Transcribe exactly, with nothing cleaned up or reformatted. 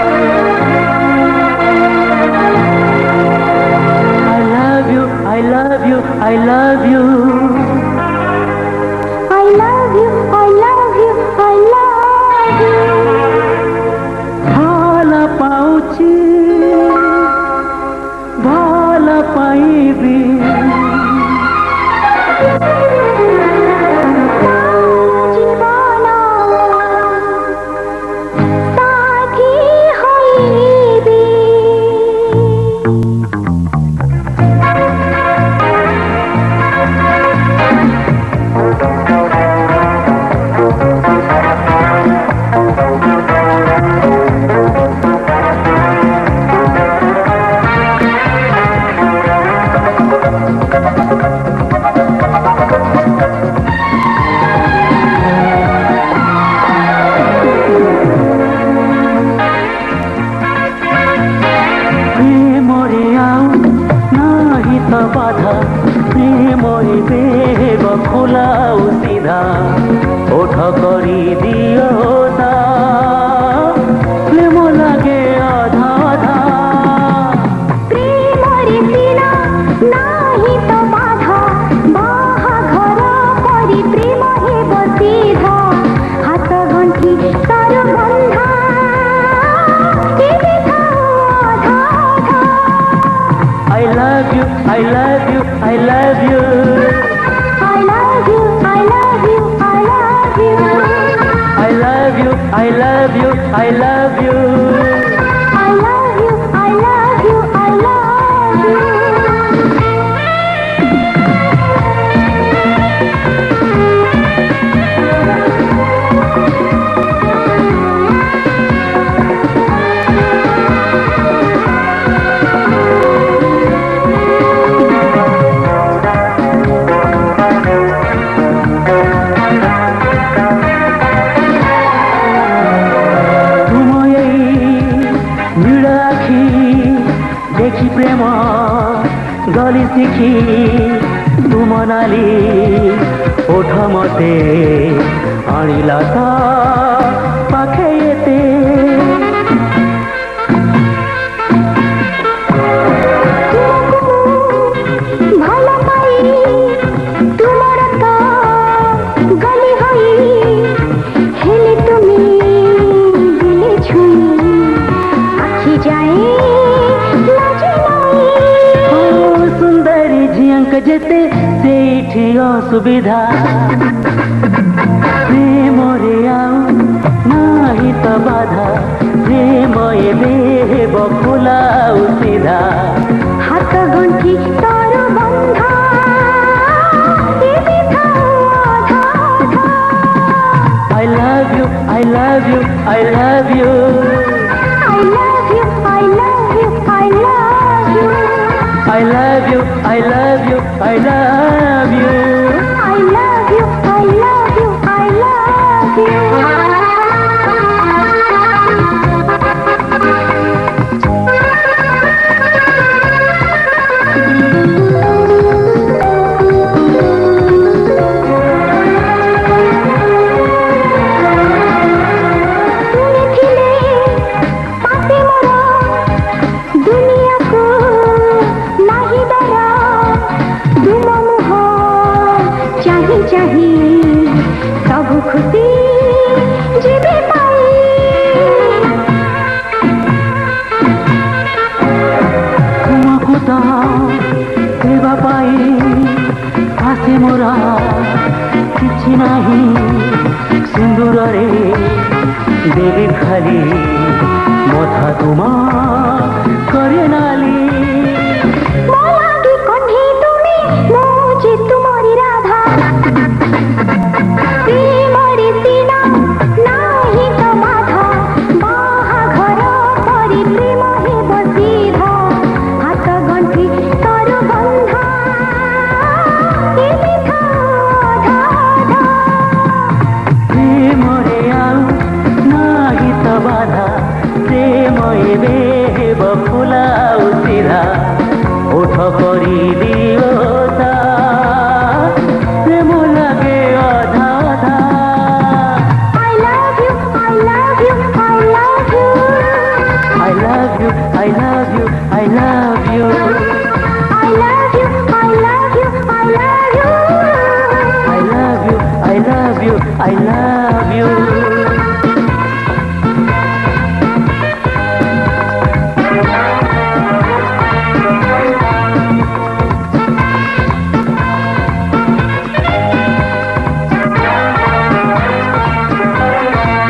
I love you. I love you, I love you, I love you. Bhala pauchi, bhala paibi. बाधा प्रेमरी babe खोलाऊ सीधा ओठ करी दियो ता प्रेम लागे आधा आधा प्रेमरी सीना नाही तो बाधा बाहाघर करी प्रेम हेब सीधा हाथ गंठी तार बंधा I love you, I love you, I love you. I love you, I love you, I love you. I love you, I love you, I love you. I love you, I love you, I love you. देखी प्रेम गली शिखी तुम नाली ओठ मते आणिला ता पाखे येते भला पाई तुमर तो गली होई हेले तुमी दिले छुई आखी जाए झियंक जेते सेठी असुविधा प्रेम रे आउ नाही तो बाधा प्रेम एबे खोलाऊ सीधा हाथ गंठी तार बंधा I love you, I love you, I love you. I love you, I love you, I love you. I love you, I love you, I love you. I love you, I love you, I love you. खुशी जीवे पाई तुमको तो देवा पाई आसे मोरा किछि नाही सिंदूर रे देवी खाली मथा तुमा करे नाली मोलागी कन्ही तुमी मुझे तुम्हारी राधा खोलाऊ सीधा ओठ करी दियो ता प्रेम लागे आधा आधा I love you, I love you, I love you. I love you, I love